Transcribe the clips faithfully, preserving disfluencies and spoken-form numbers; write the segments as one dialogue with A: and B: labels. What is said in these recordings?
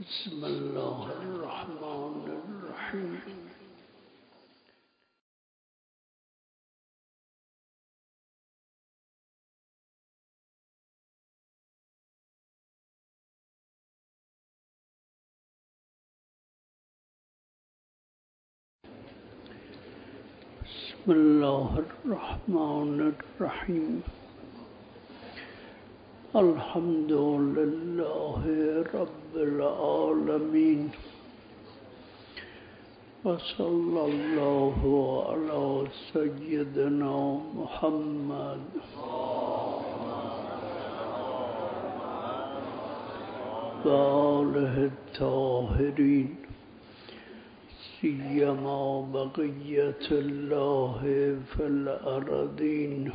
A: بسم الله الرحمن الرحیم. بسم الله الرحمن الرحیم. الحمد لله رب العالمین و صلی الله علی سیدنا محمد و آله الطاهرین، سیما بقیت الله فی الارضین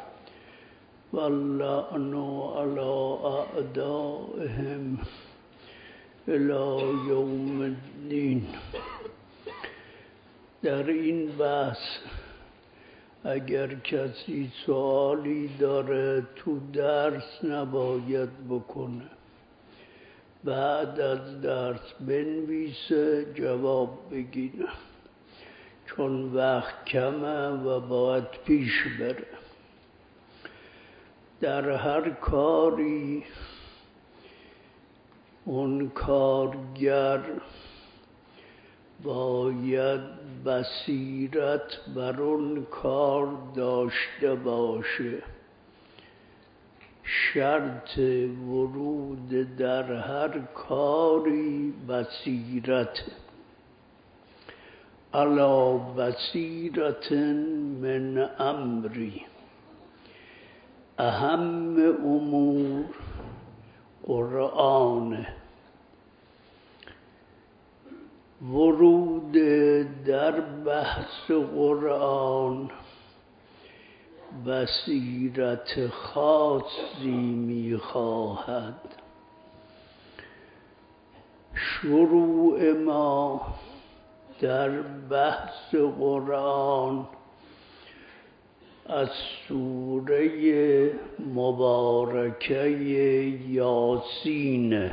A: واللعن علی اعدائهم الی یوم الدین. در این بحث اگر کسی سوالی داره تو درس نباید بکنه، بعد از درس بنویسه جواب بگیره، چون وقت کمه و باید پیش بره. در هر کاری اون کارگر باید بصیرت بر اون کار داشته باشه. شرط ورود در هر کاری بصیرت. علی بصیرت من امری. اهم امور قرآن. ورود در بحث قرآن بصیرت خاصی می‌خواهد. شروع ما در بحث قرآن از سوره مبارکه یاسین.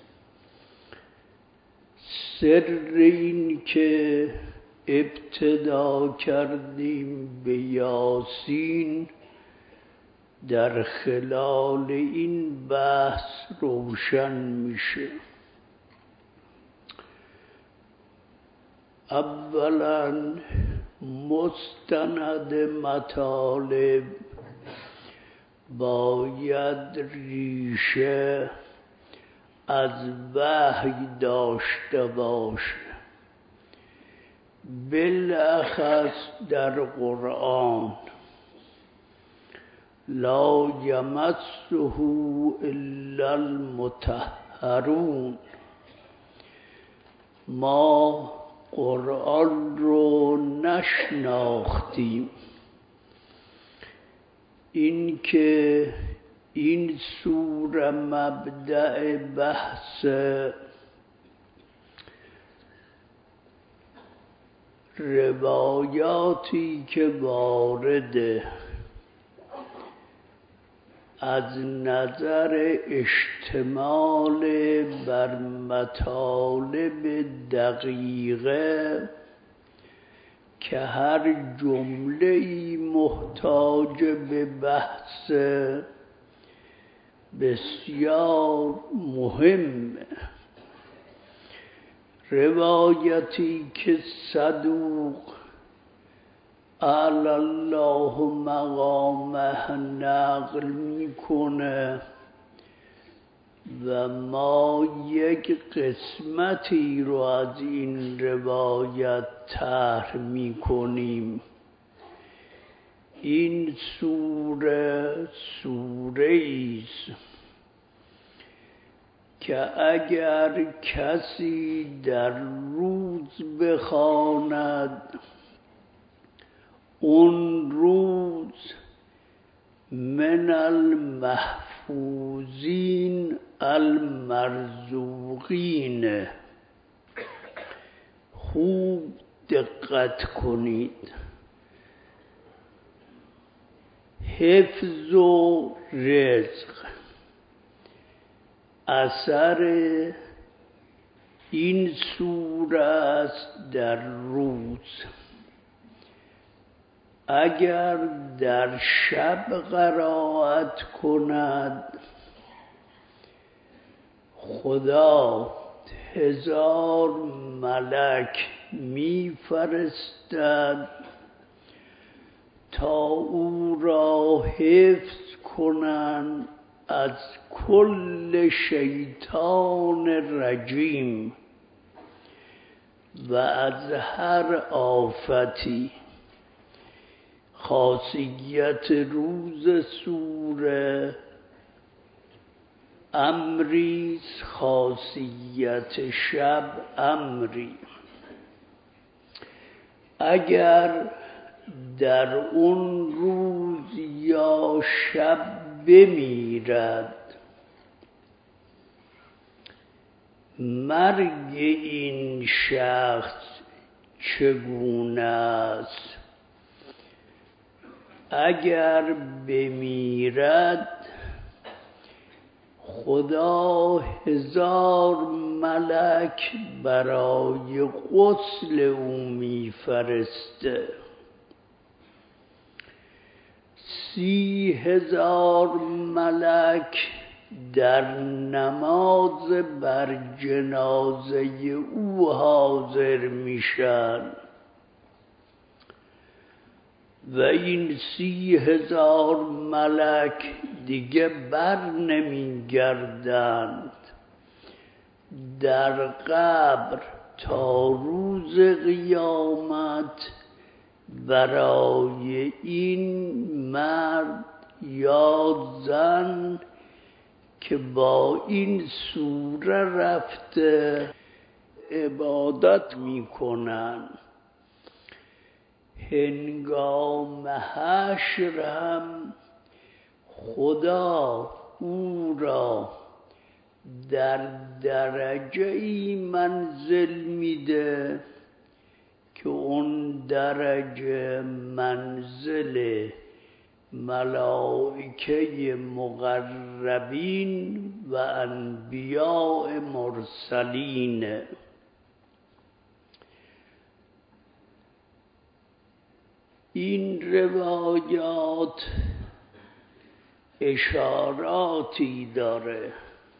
A: سر این که ابتدا کردیم به یاسین در خلال این بحث روشن میشه. اولا مستند مطالب باید ریشه از وحی داشته باشه، بالاخص در قرآن. لا یمسه الا المطهرون. ما قرآن رو نشناختیم. این که این سوره مبدأ بحث روایاتی که وارده از نظر اشتمال بر مطالب دقیقه که هر جمله‌ای محتاج به بحث بسیار مهمه. روایتی که صدوق اعلی الله مقامه نقل میکنه و ما یک قسمتی رو از این روایت طرح میکنیم. این سوره سوره ایست که اگر کسی در روز بخواند، اون روز من المحفوظین المرزوقین. خوب دقت کنید. حفظ و رزق اثر این سوره است در روز، اگر در شب قرائت کند خدا هزار ملک می فرستد تا او را حفظ کنند از کل شیطان رجیم و از هر آفتی. خاصیت روز سوره امری است، خاصیت شب امری. اگر در اون روز یا شب بمیرد، مرگ این شخص چگونه است؟ اگر بمیرد خدا هزار ملک برای غسل او میفرسته، سی هزار ملک در نماز بر جنازه او حاضر میشن و این سی هزار ملک دیگه بر نمی گردند در قبر تا روز قیامت برای این مرد یا زن که با این سوره رفته عبادت میکنن. هنگام حشر هم خدا او را در درجه ای منزل میده که اون درجه منزل ملائکه مقربین و انبیاء مرسلین. این روایات اشاراتی داره،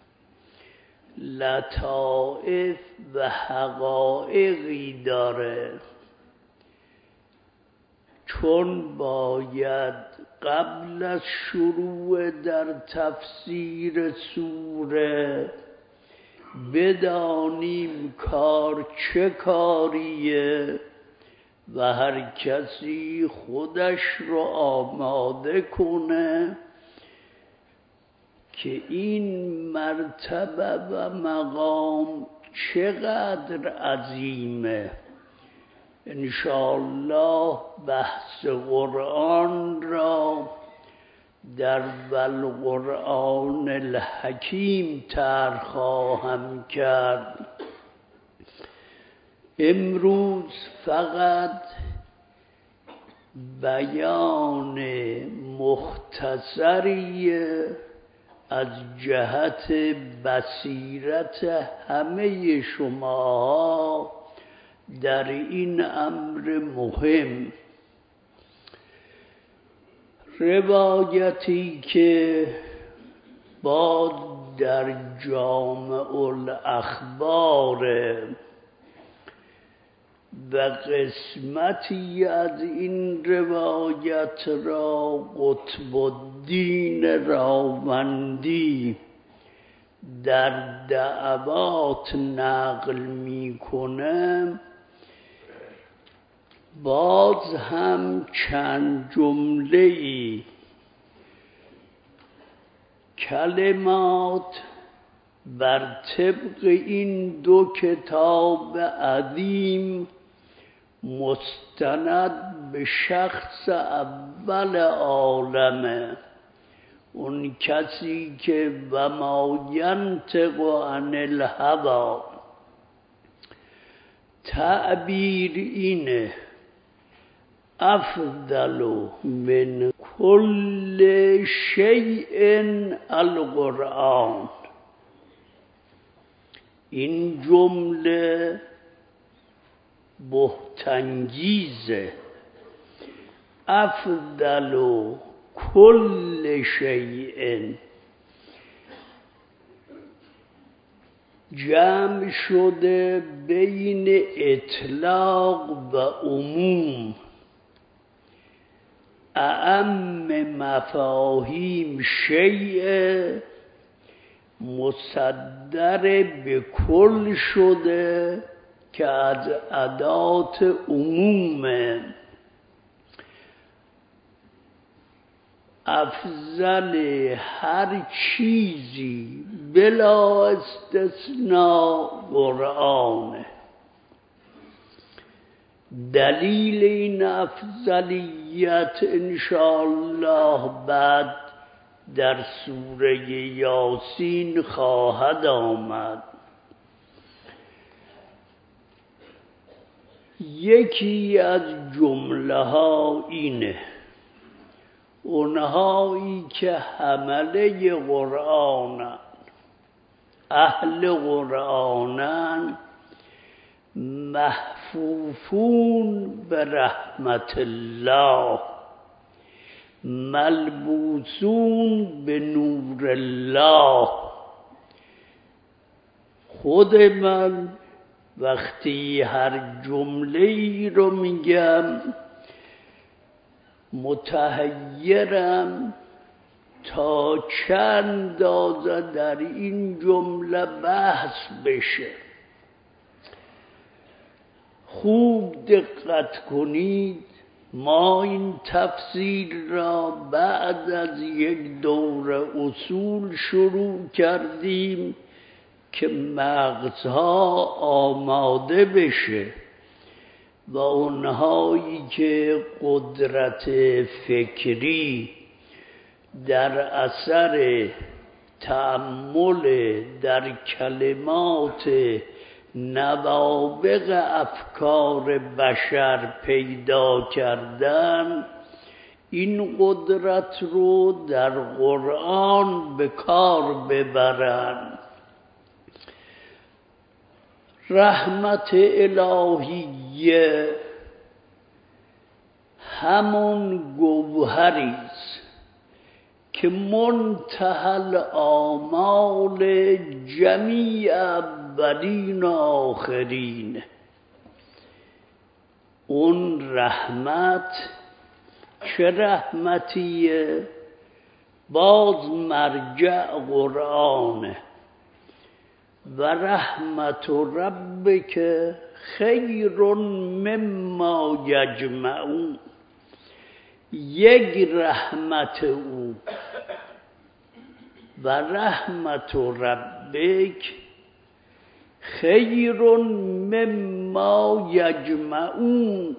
A: لطائف و حقایقی داره، چون باید قبل از شروع در تفسیر سوره بدانیم کار چه کاریه و هر کسی خودش رو آماده کنه که این مرتبه و مقام چقدر عظیمه. انشاءالله بحث قرآن را در والقرآن الحکیم طرح خواهم کرد. امروز فقط بیان مختصری از جهت بصیرت همه شما در این امر مهم. روایتی که باز در جامع الاخبار و قسمتی از این روایت را قطب الدین راوندی در دعوات نقل میکنه، باز هم چند جمله‌ای کلمات بر طبق این دو کتاب عظیم مستند به شخص اول عالمه، اون کسی که و ما ینطق عن الهوی. تعبیر اینه: افضل من کل شیء القرآن. این جمله بهت‌انگیزه. افضل کل شیء جمع شده بین اطلاق و عموم. اعم مفاهیم شیء مصدر به کل شده که از ادات عمومه. افضل هر چیزی بلا استثناء قرآنه. دلیل این افضلیت انشاءالله بعد در سوره یاسین خواهد آمد. یکی از جمله ها اینه: اونهایی که حمله قرآنن، اهل قرآنن، محفوفون به رحمت الله، ملبوسون به نور الله. خود من وقتی هر جمله ای رو میگم متحیرم تا چند اندازه در این جمله بحث بشه. خوب دقت کنید، ما این تفسیر را بعد از یک دوره اصول شروع کردیم که مغزها آماده بشه و اونهایی که قدرت فکری در اثر تأمل در کلمات نوابغ افکار بشر پیدا کردن، این قدرت رو در قرآن به کار ببرن. رحمت الهیه همون گوهریست که منتهی آمال جمیع اولین و آخرین. اون رحمت چه رحمتیه؟ باز مرجع قرآنه. و رحمت ربک خیر مما یجمعون. یک رحمت او و رحمت ربک خیر مما یجمعون.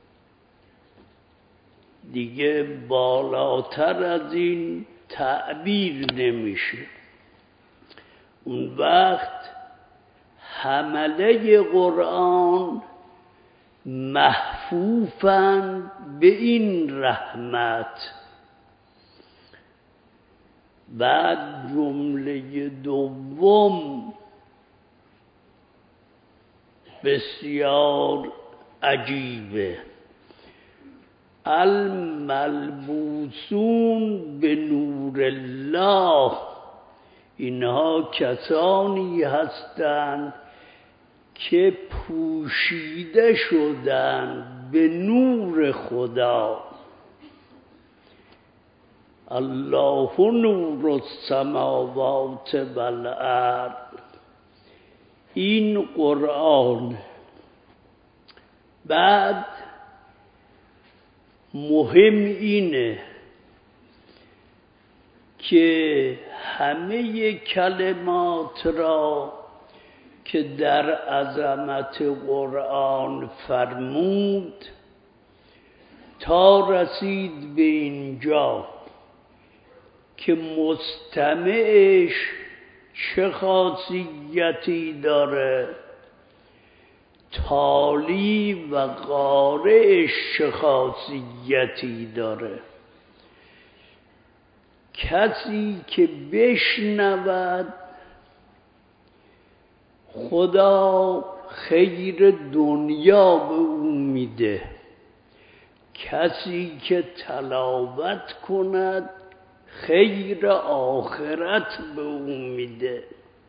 A: دیگه بالاتر از این تعبیر نمیشه. اون وقت حمله قرآن محفوفن به این رحمت. بعد جمله دوم بسیار عجیبه: الملبوسون به نور الله. اینها کسانی هستند که پوشیده شدند به نور خدا. الله نور السماوات والارض. این قرآن. بعد مهم اینه که همه کلمات را که در عظمت قرآن فرمود تا رسید به اینجا که مستمعش چه خاصیتی داره، تالی و قارئش چه خاصیتی داره. کسی که بشنود خدا خیر دنیا به او میده، کسی که تلاوت کند خیر آخرت به او میده.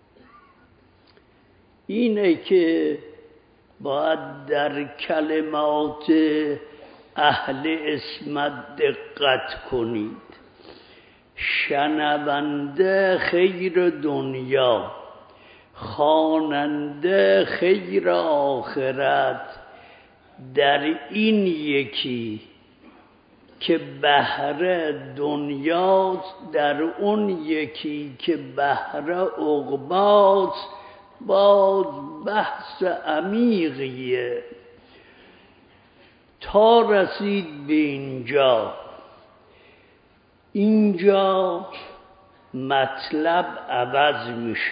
A: اینه که باید در کلمات اهل عصمت دقت کنید. شنونده خیر دنیا، خواننده خیر آخرت. در این یکی که بهره دنیاست، در اون یکی که بهره عقباست، باز بحث عمیقیه. تا رسید به اینجا، اینجا مطلب عوض میشه.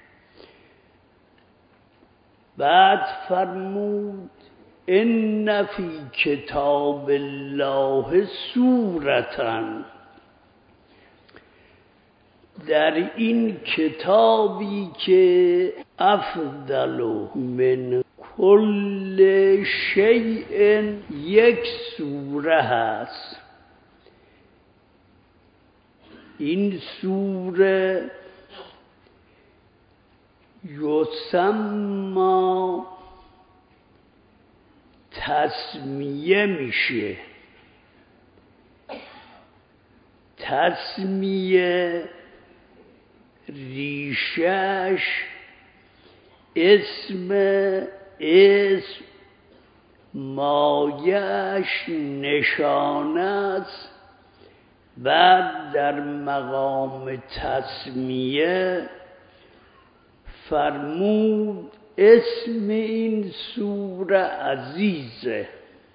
A: بعد فرمود ان فی کتاب الله سورةً، در این کتابی که افضل من کل شیء یک سوره هست. این سوره یسما تسمیه میشه. تسمیه ریشش اسم اسم مایش نشانه است. بعد در مقام تسمیه فرمود اسم این سوره عزیزه.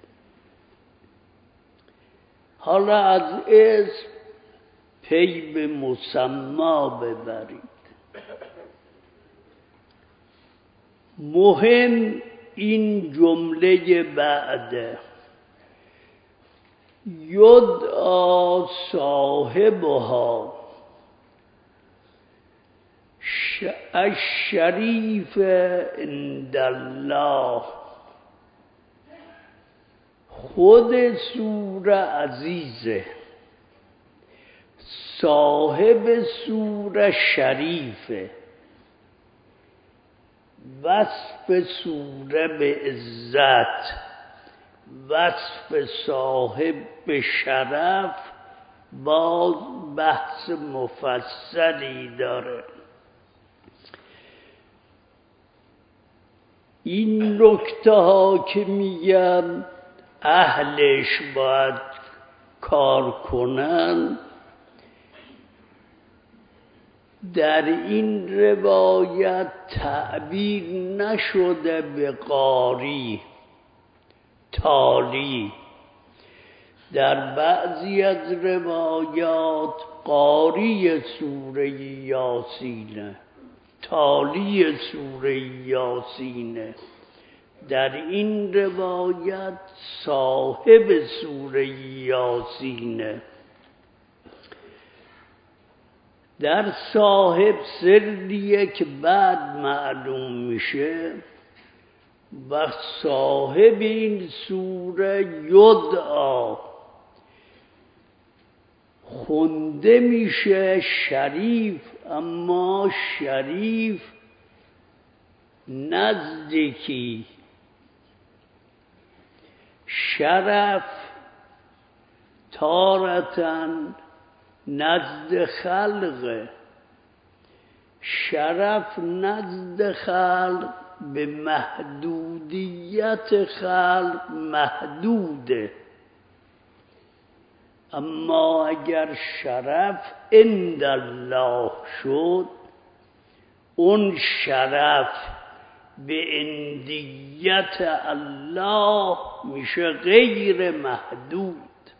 A: حالا از اسم پی به مسما ببرید. مهم این جمله بعده یدعا صاحبها الشریف عند الله. خود سوره عزیزه، صاحب سوره شریفه. وصف سوره به عزت، وصف صاحب به شرف، باز بحث مفصلی داره. این نکته ها که میگم اهلش باید کار کنن. در این روایت تعبیر نشده به قاری تالی. در بعضی از روایات قاری سوره یاسینه، تالی سوره یاسینه. در این روایت صاحب سوره یاسینه. در صاحب سریه که بعد معلوم میشه. و صاحب این سوره یدعا خونده میشه شریف، اما شریف نزدیکی. شرف تارتن نزد خلق، شرف نزد خلق به محدودیت خلق محدوده. اما اگر شرف عند الله شد، اون شرف به عندیت الله میشه غیر محدود.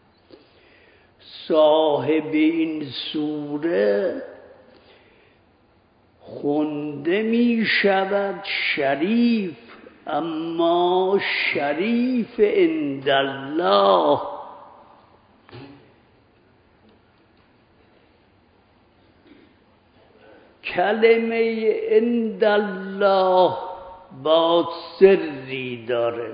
A: صاحب این سوره خونده می شود شریف، اما شریف عند الله. کلمه عند الله با سری داره.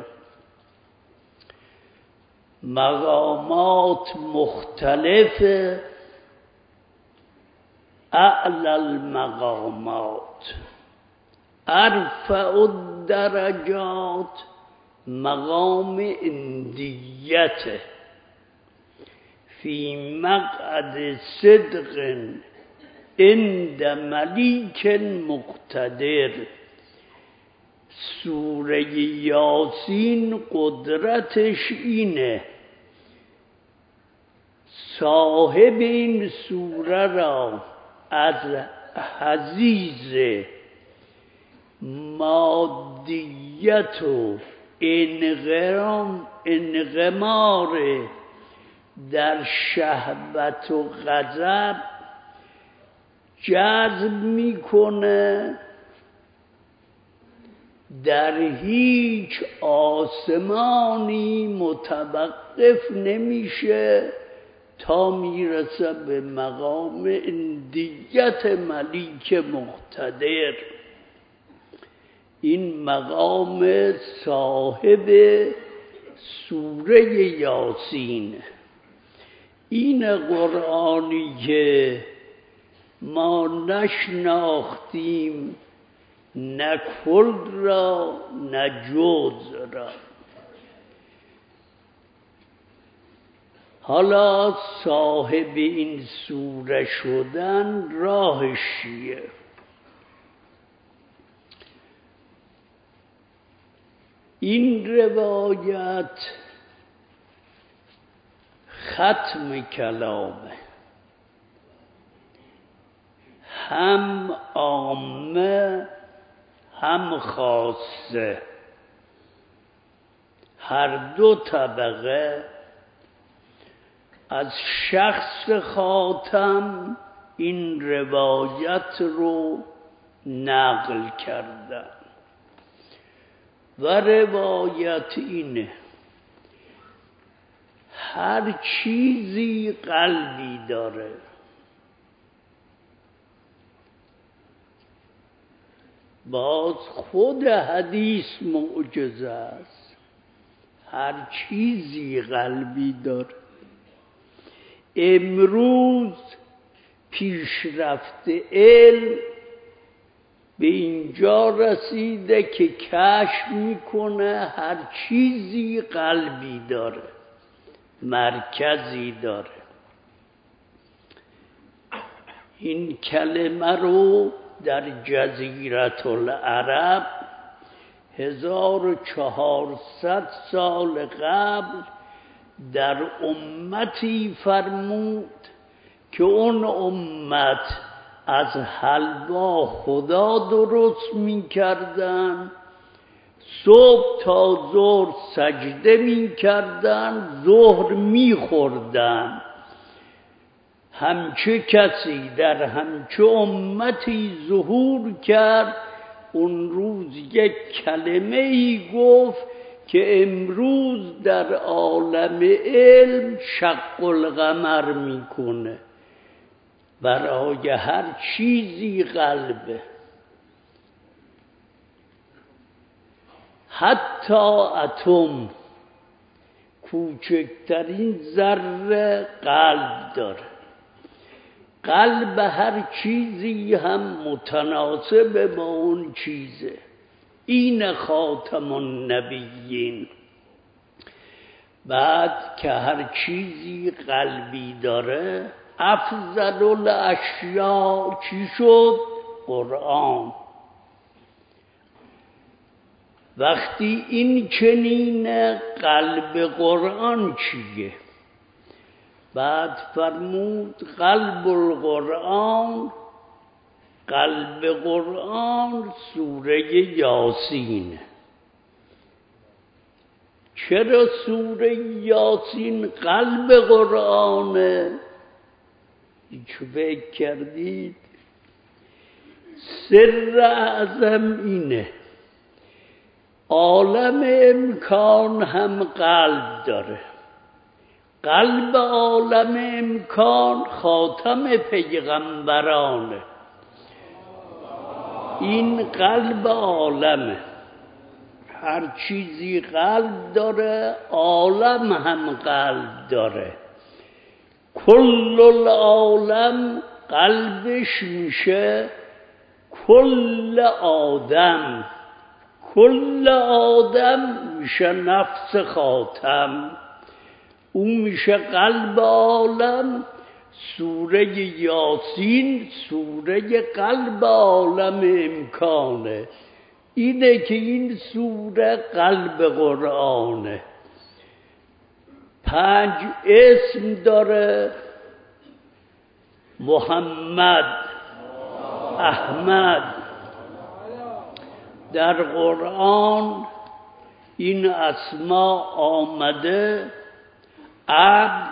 A: مقامات مختلفه، اعلی المقامات ارفع الدرجات مقام اندیته فی مقعد صدق عند ملیک مقتدر. سوره یاسین قدرتش اینه صاحب این سوره را از حضیض مادیت و انغرام انغمار در شهوت و غضب جذب میکنه، در هیچ آسمانی متوقف نمیشه تا میرسه به مقام اندیت ملیک مقتدر. این مقام صاحب سوره یاسین. این قرآنی که ما نشناختیم نه کل را نه جز را. حالا صاحب این سوره شدن راهش چیه؟ این روایت ختم کلامه، هم عامه هم خاصه، هر دو طبقه از شخص خاتم این روایت رو نقل کردن و روایت اینه هر چیزی قلبی داره. باز خود حدیث معجزه است، هر چیزی قلبی داره. امروز پیشرفت علم به اینجا رسیده که کشف میکنه هر چیزی قلبی داره، مرکزی داره. این کلمه رو در جزیره العرب هزار و چهارصد سال قبل در امتی فرمود که اون امت از حلوا خدا درست می کردن، صبح تا ظهر سجده می کردن، ظهر می خوردن. همچه کسی در همچه امتی ظهور کرد، اون روز یک کلمه ای گفت که امروز در عالم علم شق القمر میکنه. برای هر چیزی قلبه، حتی اتم کوچکترین ذره قلب داره. قلب هر چیزی هم متناسب با اون چیزه. این خاتم النبیین. بعد که هر چیزی قلبی داره، افضل الاشیاء چی شد؟ قرآن. وقتی این چنینه قلب قرآن چیه؟ بعد فرمود قلب القرآن، قلب قرآن سوره یاسین. چرا سوره یاسین قلب قرآنه؟ هیچ فکر کردید؟ سر اعظم اینه عالم امکان هم قلب داره. قلب عالم امکان خاتم پیغمبرانه. این قلب عالمه، هر چیزی قلب داره عالم هم قلب داره. کل العالم قلبش میشه کل آدم، کل آدم میشه نفس خاتم، اون میشه قلب عالم. سوره یاسین سوره قلب عالم امکانه، اینه که این سوره قلب قرآنه. پنج اسم داره: محمد، احمد. در قرآن این اسما آمده: عبد،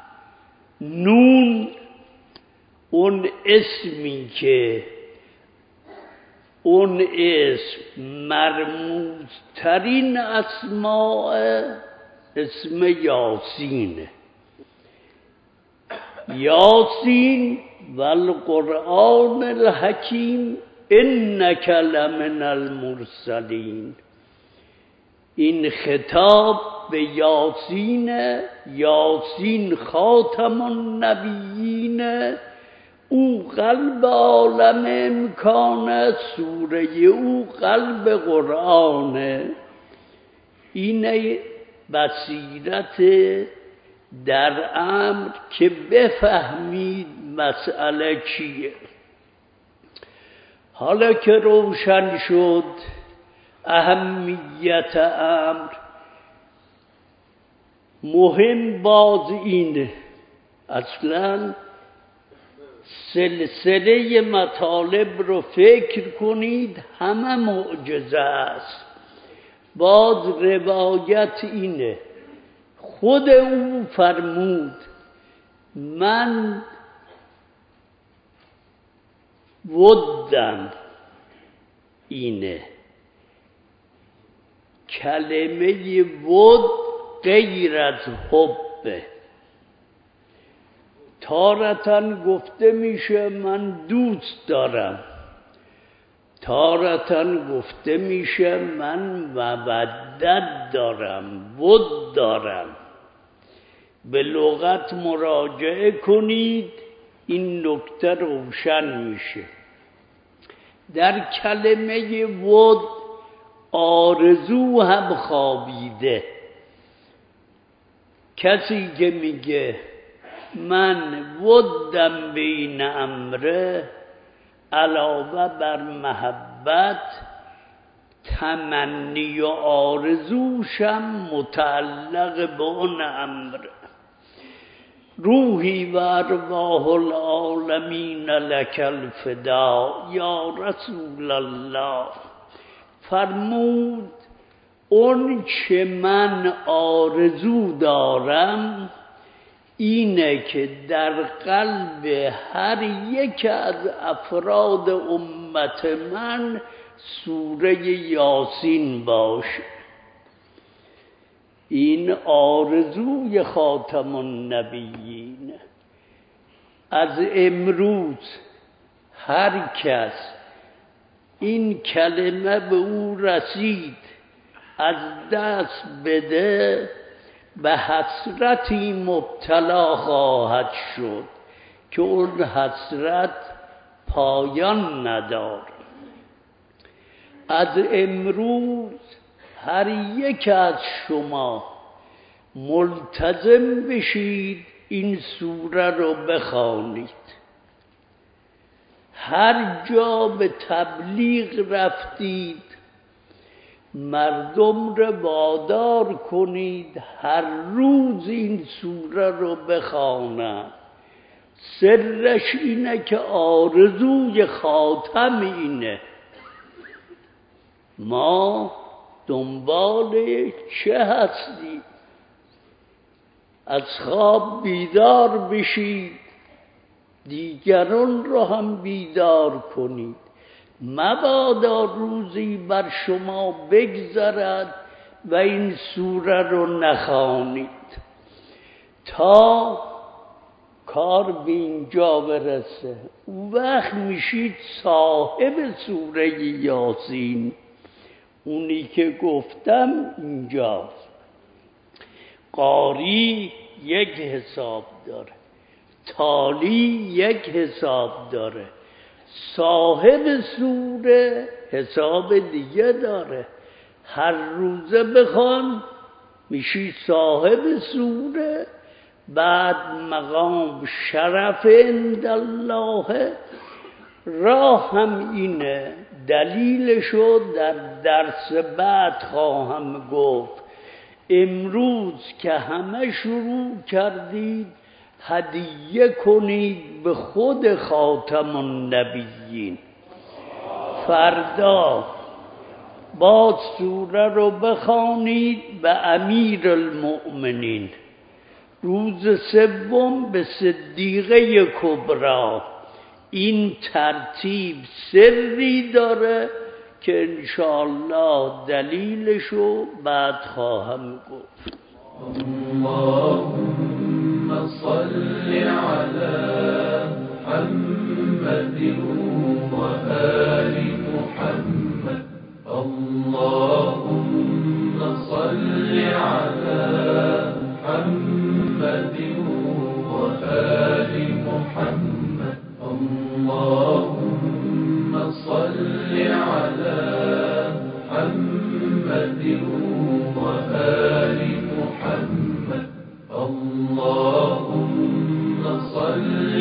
A: نون، اون اسمی که اون اسم مرموزترین اسماء، اسم یاسینه. یاسین والقرآن الحکیم انک لمن المرسلین. این خطاب به یاسین، یاسین خاتم النبیین، او قلب عالم امکانه، سوره او قلب قرآنه. این بصیرت در امر که بفهمید مسئله چیه. حالا که روشن شد اهمیت امر، مهم باز اینه اصلا سلسله مطالب رو فکر کنید، همه معجزه است. باز روایت اینه، خود او فرمود من ودم، اینه کلمه ود غیر از حبه. تارتن گفته میشه من دوست دارم، تارتن گفته میشه من مودت دارم، ود دارم. به لغت مراجعه کنید این نکته روشن میشه. در کلمه ود آرزو هم خوابیده. کسی که میگه من ودم بین امره، علاوه بر محبت تمنی و آرزوشم متعلق به اون امر. روحی و ارواح العالمین لک الفدا یا رسول الله. فرمود اون چه من آرزو دارم اینه که در قلب هر یک از افراد امت من سوره یاسین باشه. این آرزوی خاتم النبیین. از امروز هر کس این کلمه به او رسید از دست بده به حسرتی مبتلا خواهد شد که اون حسرت پایان ندارد. از امروز هر یک از شما ملتزم بشید این سوره رو بخوانید. هر جا به تبلیغ رفتید مردم رو وادار کنید هر روز این سوره رو بخوانند. سرش اینه که آرزوی خاتم اینه. ما دنبال چه هستیم؟ از خواب بیدار بشید، دیگران رو هم بیدار کنید. مبادا روزی بر شما بگذرد و این سوره رو نخوانید. تا کار به اینجا برسه، اون وقت میشید صاحب سوره یاسین. اونی که گفتم اینجاست. قاری یک حساب داره، تالی یک حساب داره، صاحب سوره حساب دیگه داره. هر روزه بخوان میشی صاحب سوره، بعد مقام شرف عند الله. راه هم اینه، دلیلشو در درس بعد خواهم گفت. امروز که همه شروع کردید هدیه کنید به خود خاتم النبیین. فردا باز سوره رو بخوانید به امیر المؤمنین. روز سوم به صدیقه کبرا. این ترتیب سری داره که انشاءالله دلیلشو بعد خواهم گفت.
B: اللهم صل على محمد و آل محمد. اللهم صل على محمد و آل محمد. اللهم صل على محمد و آل محمد. اللهم صل